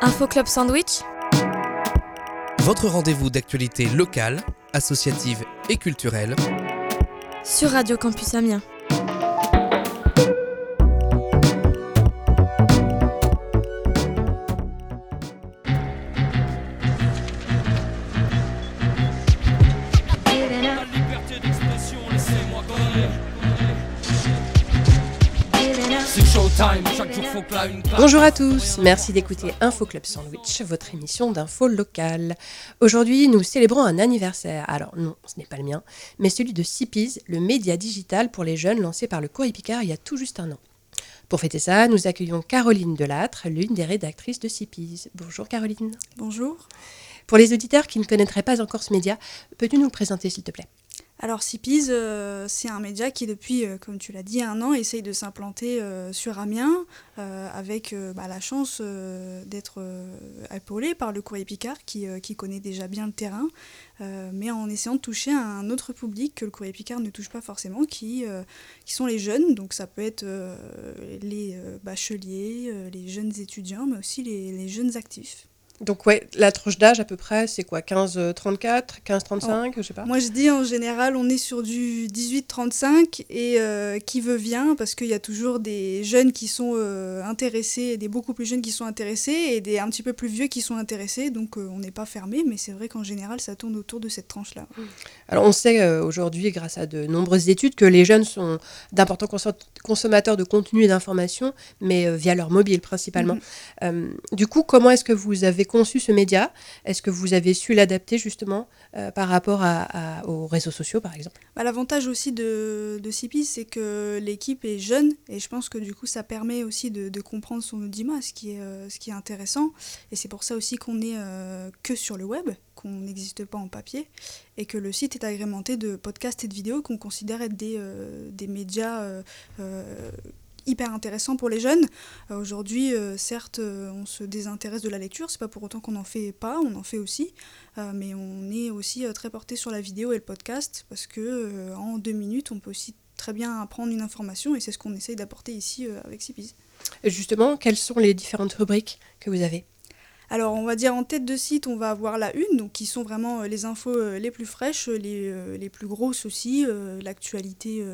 Info Club Sandwich, Votre rendez-vous d'actualité locale, associative et culturelle sur Radio Campus Amiens. Bonjour à tous, merci d'écouter Info Club Sandwich, votre émission d'info locale. Aujourd'hui, nous célébrons un anniversaire. Alors non, ce n'est pas le mien, mais celui de CIPIZ, le média digital pour les jeunes lancé par le Courrier Picard il y a tout juste un an. Pour fêter ça, nous accueillons Caroline Delattre, l'une des rédactrices de CIPIZ. Bonjour Caroline. Bonjour. Pour les auditeurs qui ne connaîtraient pas encore ce média, peux-tu nous le présenter s'il te plaît ? Alors CIPIZ, c'est un média qui depuis, comme tu l'as dit, un an, essaye de s'implanter sur Amiens avec la chance d'être épaulé par le Courrier Picard qui connaît déjà bien le terrain, mais en essayant de toucher un autre public que le Courrier Picard ne touche pas forcément, qui sont les jeunes. Donc ça peut être les bacheliers, les jeunes étudiants, mais aussi les jeunes actifs. Donc ouais, la tranche d'âge à peu près, c'est quoi, 15-34, 15-35, je sais pas. Moi je dis en général on est sur du 18-35 et qui veut vient, parce qu'il y a toujours des jeunes qui sont intéressés, des beaucoup plus jeunes qui sont intéressés et des un petit peu plus vieux qui sont intéressés, donc on n'est pas fermé, mais c'est vrai qu'en général ça tourne autour de cette tranche-là. Alors on sait aujourd'hui, grâce à de nombreuses études, que les jeunes sont d'importants consommateurs de contenu et d'informations, mais via leur mobile principalement. Du coup, comment est-ce que vous avez conçu ce média ? Est-ce que vous avez su l'adapter justement par rapport aux réseaux sociaux par exemple ? L'avantage aussi de CIPIZ, c'est que l'équipe est jeune et je pense que du coup ça permet aussi de comprendre son audimat, ce qui est intéressant, et c'est pour ça aussi qu'on est que sur le web, qu'on n'existe pas en papier, et que le site est agrémenté de podcasts et de vidéos qu'on considère être des médias hyper intéressant pour les jeunes. Aujourd'hui, certes, on se désintéresse de la lecture, c'est pas pour autant qu'on n'en fait pas, on en fait aussi, mais on est aussi très porté sur la vidéo et le podcast, parce que en 2 minutes, on peut aussi très bien apprendre une information, et c'est ce qu'on essaye d'apporter ici avec CIPIZ. Justement, quelles sont les différentes rubriques que vous avez ? Alors, on va dire en tête de site, on va avoir la une, donc qui sont vraiment les infos les plus fraîches, les plus grosses aussi, l'actualité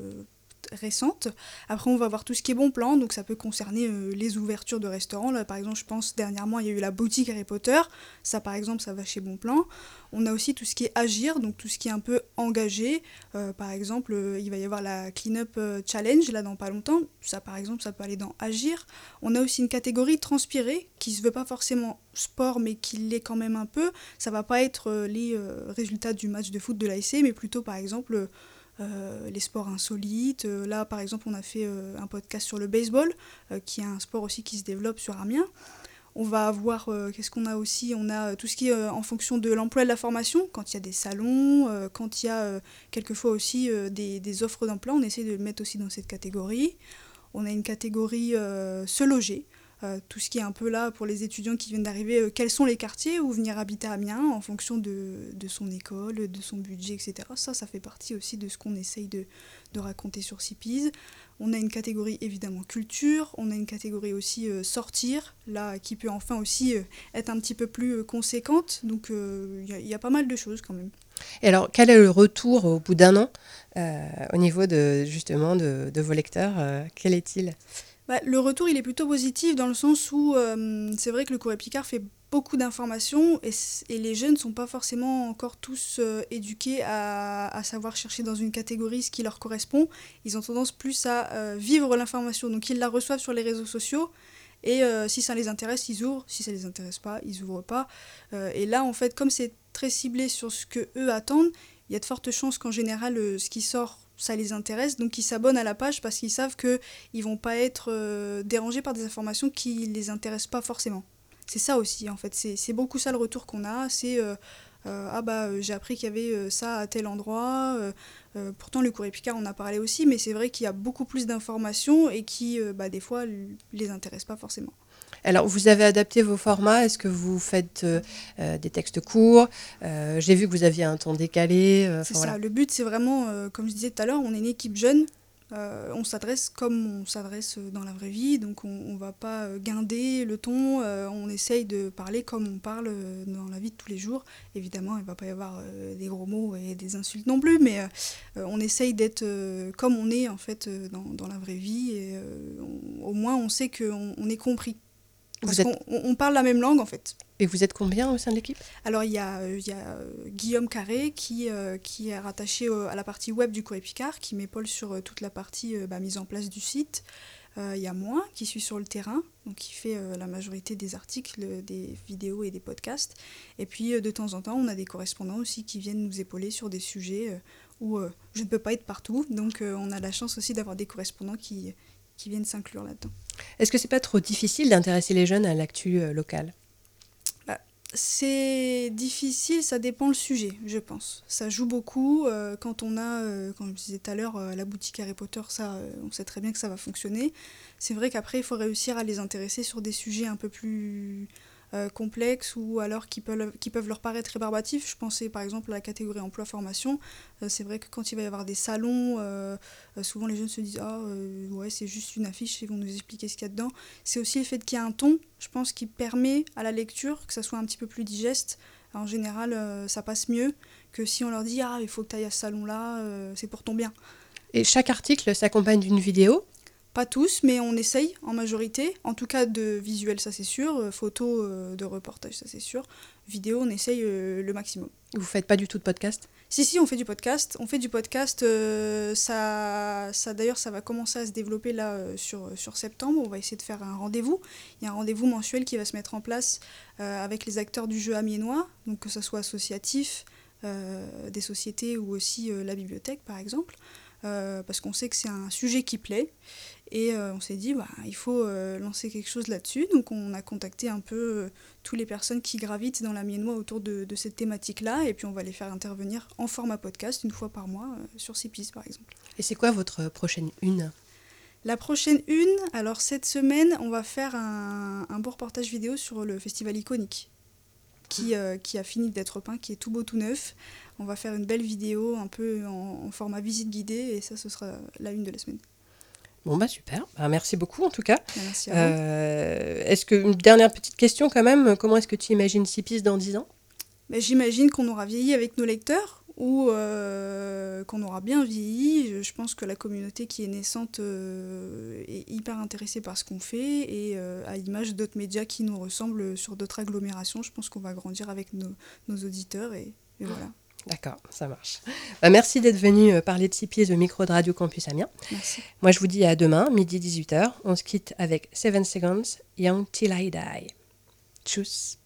récente. Après, on va voir tout ce qui est bon plan, donc ça peut concerner les ouvertures de restaurants. Là, par exemple, je pense dernièrement, il y a eu la boutique Harry Potter. Ça, par exemple, ça va chez Bon Plan. On a aussi tout ce qui est agir, donc tout ce qui est un peu engagé. Par exemple, il va y avoir la Clean Up Challenge, là, dans pas longtemps. Ça, par exemple, ça peut aller dans agir. On a aussi une catégorie transpirer, qui se veut pas forcément sport, mais qui l'est quand même un peu. Ça va pas être les résultats du match de foot de l'ASC, mais plutôt, par exemple, les sports insolites. Là, par exemple, on a fait un podcast sur le baseball, qui est un sport aussi qui se développe sur Amiens. On va avoir, qu'est-ce qu'on a aussi ? On a tout ce qui est en fonction de l'emploi et de la formation, quand il y a des salons, quand il y a quelquefois aussi des offres d'emploi, on essaie de le mettre aussi dans cette catégorie. On a une catégorie se loger, tout ce qui est un peu là pour les étudiants qui viennent d'arriver, quels sont les quartiers où venir habiter à Amiens en fonction de son école, de son budget, etc. Ça fait partie aussi de ce qu'on essaye de raconter sur CIPIZ. On a une catégorie évidemment culture, on a une catégorie aussi sortir, là qui peut enfin aussi être un petit peu plus conséquente, donc y a pas mal de choses quand même. Et alors, quel est le retour au bout d'un an au niveau justement de vos lecteurs quel est-il ? Le retour, il est plutôt positif dans le sens où c'est vrai que le Courrier Picard fait beaucoup d'informations et les jeunes ne sont pas forcément encore tous éduqués à savoir chercher dans une catégorie ce qui leur correspond. Ils ont tendance plus à vivre l'information, donc ils la reçoivent sur les réseaux sociaux et si ça les intéresse, ils ouvrent, si ça les intéresse pas, ils ouvrent pas. Et là, en fait, comme c'est très ciblé sur ce que eux attendent, il y a de fortes chances qu'en général, ce qui sort, ça les intéresse, donc ils s'abonnent à la page parce qu'ils savent qu'ils ne vont pas être dérangés par des informations qui ne les intéressent pas forcément. C'est ça aussi, en fait, c'est beaucoup ça le retour qu'on a, c'est j'ai appris qu'il y avait ça à tel endroit, pourtant le Courrier Picard on a parlé aussi, mais c'est vrai qu'il y a beaucoup plus d'informations et qui des fois les intéressent pas forcément. Alors, vous avez adapté vos formats. Est-ce que vous faites des textes courts ? J'ai vu que vous aviez un temps décalé. C'est ça. Le but, c'est vraiment, comme je disais tout à l'heure, on est une équipe jeune. On s'adresse comme on s'adresse dans la vraie vie, donc on va pas guinder le ton, on essaye de parler comme on parle dans la vie de tous les jours. Évidemment, il va pas y avoir des gros mots et des insultes non plus, mais on essaye d'être comme on est en fait dans la vraie vie, et au moins on sait qu'on est compris. Parce qu'on parle la même langue en fait. Et vous êtes combien au sein de l'équipe ? Alors il y a Guillaume Carré qui est rattaché à la partie web du Courrier Picard, qui m'épaule sur toute la partie mise en place du site. Il y a moi qui suis sur le terrain, donc qui fait la majorité des articles, des vidéos et des podcasts. Et puis de temps en temps on a des correspondants aussi qui viennent nous épauler sur des sujets où je ne peux pas être partout. Donc on a la chance aussi d'avoir des correspondants qui viennent s'inclure là-dedans. Est-ce que c'est pas trop difficile d'intéresser les jeunes à l'actu locale ? C'est difficile, ça dépend le sujet, je pense. Ça joue beaucoup. Quand on a, comme je disais tout à l'heure, la boutique Harry Potter, ça, on sait très bien que ça va fonctionner. C'est vrai qu'après, il faut réussir à les intéresser sur des sujets un peu plus complexes, ou alors qui peuvent leur paraître rébarbatifs. Je pensais par exemple à la catégorie emploi-formation. C'est vrai que quand il va y avoir des salons, souvent les jeunes se disent « Ah, ouais, c'est juste une affiche, ils vont nous expliquer ce qu'il y a dedans ». C'est aussi le fait qu'il y a un ton, je pense, qui permet à la lecture que ça soit un petit peu plus digeste. En général, ça passe mieux que si on leur dit « Ah, il faut que tu ailles à ce salon-là, c'est pour ton bien ». Et chaque article s'accompagne d'une vidéo ? Pas tous, mais on essaye en majorité. En tout cas, de visuel, ça c'est sûr. Photos, de reportage, ça c'est sûr. Vidéo, on essaye le maximum. Vous faites pas du tout de podcast ? Si, on fait du podcast. On fait du podcast, ça d'ailleurs, ça va commencer à se développer là sur septembre. On va essayer de faire un rendez-vous. Il y a un rendez-vous mensuel qui va se mettre en place avec les acteurs du jeu amiénois, donc que ce soit associatif, des sociétés ou aussi la bibliothèque par exemple. Parce qu'on sait que c'est un sujet qui plaît, et on s'est dit il faut lancer quelque chose là-dessus. Donc on a contacté un peu toutes les personnes qui gravitent dans l'Amiénois autour de cette thématique-là, et puis on va les faire intervenir en format podcast une fois par mois sur CIPIS par exemple. Et c'est quoi votre prochaine une ? La prochaine une, alors cette semaine, on va faire un beau reportage vidéo sur le festival iconique, qui a fini d'être peint, qui est tout beau, tout neuf. On va faire une belle vidéo un peu en format visite guidée, et ça, ce sera la une de la semaine. Bon super, merci beaucoup en tout cas. Merci à vous. Est-ce que, une dernière petite question quand même, comment est-ce que tu imagines CIPIS dans 10 ans ? J'imagine qu'on aura vieilli avec nos lecteurs, ou qu'on aura bien vieilli. Je pense que la communauté qui est naissante est hyper intéressée par ce qu'on fait, et à l'image d'autres médias qui nous ressemblent sur d'autres agglomérations, je pense qu'on va grandir avec nos auditeurs, et voilà. D'accord, ça marche. Merci d'être venu parler de CIPIS au micro de Radio Campus Amiens. Merci. Moi, je vous dis à demain, midi 18h. On se quitte avec 7 Seconds, Young Till I Die. Tchuss.